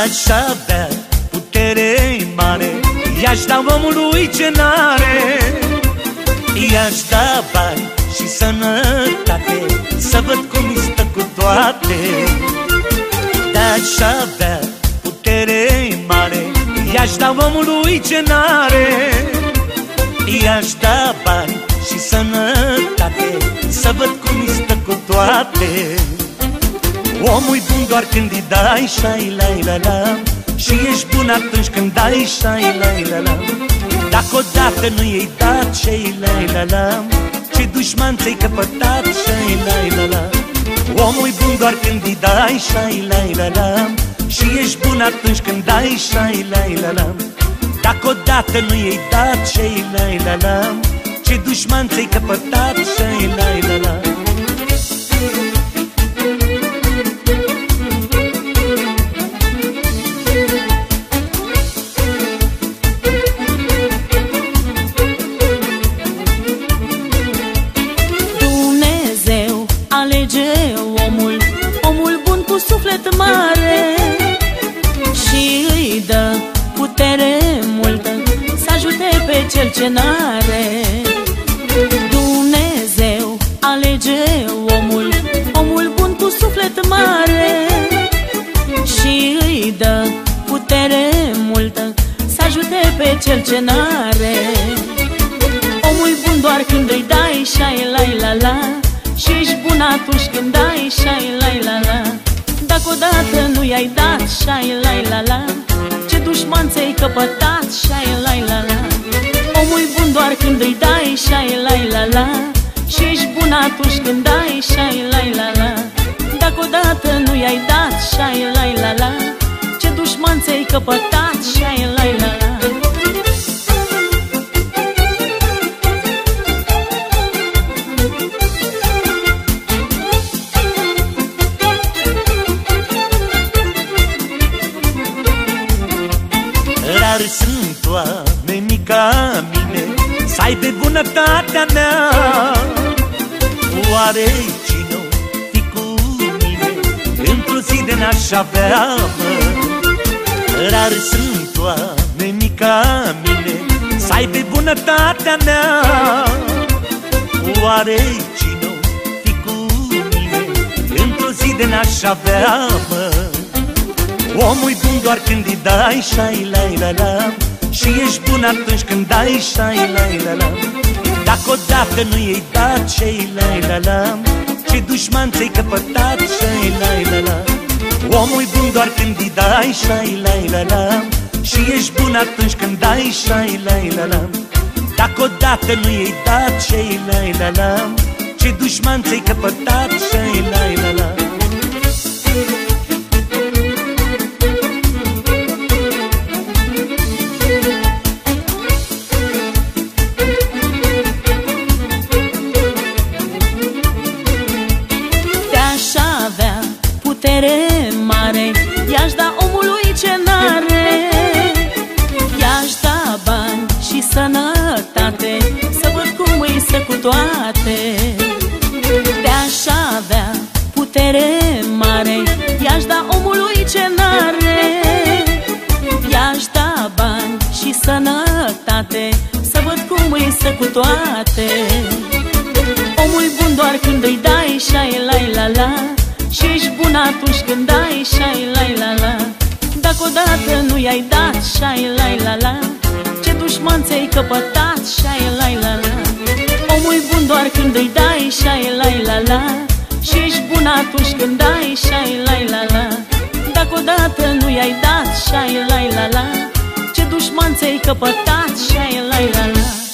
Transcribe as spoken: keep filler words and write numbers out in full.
Aș avea putere mare, i-aș da omului ce n-are. I-aș da bani și sănătate, să văd cum îi stă cu toate. Aș avea putere mare, i-aș da omului ce n-are. I-aș da bani și sănătate, să văd cum îi stă cu toate. Omul-i bun doar când îi dai șai-lai-la-la, și ești bun atunci când dai șai-lai-la-la. Dacă odată nu i-ai dat șai-lai-la-la, ce dușman ți-ai căpătat șai-lai-la-la. Omul-i bun doar când îi dai șai-lai-la-la, și ești bun atunci când dai șai-lai-la-la. Dacă odată nu i-ai dat șai-lai-la-la, ce dușman ți-ai căpătat șai-lai-la-la. Suflet mare și îi dă putere multă să ajute pe cel ce n-are. Dumnezeu alege omul, omul bun cu suflet mare, și îi dă putere multă să ajute pe cel ce n-are. Omul bun doar când îi dai șai-lai-la-la, și ești bun atunci când dai șai-lai-la-la. Dacă odată nu i-ai dat șai-lai-la-la, ce dușman ți-ai căpătat șai-lai-la-la. Omul-i bun doar când îi dai șai-lai-la-la, și ești bun atunci când dai șai-lai-la-la. Dacă odată nu i-ai dat șai-lai-la-la, ce dușman ți-ai căpătat șai-lai-la-la. Dar sunt oamenii ca mine, să aibă bunătatea mea. Oare cine-o fi cu mine, într-o zi de n-aș avea, mă? Dar sunt oamenii ca mine, să aibă bunătatea mea. Oare cine-o fi cu mine, într-o zi de n-aș avea, mă? Omul-i bun doar când îi dai șai-lai-la-la, și ești bun atunci când dai șai-lai-la-la. Dacă odată nu i-ai dat șai-lai-la-la, ce dușman ți-ai căpătat șai-lai-la-la. Omul-i bun doar când îi dai șai-lai-la-la, și ești bun atunci când dai șai-lai-la-la. Dacă odată nu i-ai dat șai-lai-la-la, ce dușman ți-ai căpătat șai-lai-la-la. Putere mare, i-aș da omului ce n-are. I-aș da bani și sănătate, să văd cum îi stă cu toate. De-aș avea putere mare, i-aș da omului ce n-are. I-aș da bani și sănătate, să văd cum îi stă cu toate. Omul-i bun doar când îi dai șai-lai-la-la, și ești bun atunci când dai șai-lai-la-la. Dacă odată nu i-ai dat șai-lai-la-la, ce dușman ți-ai căpătat șai-lai-la-la. Omul-i bun doar când îi dai șai-lai-la-la, și ești bun atunci când dai șai-lai-la-la. Dacă odată nu i-ai dat șai-lai-la-la, ce dușman ți-ai căpătat șai-lai-la-la.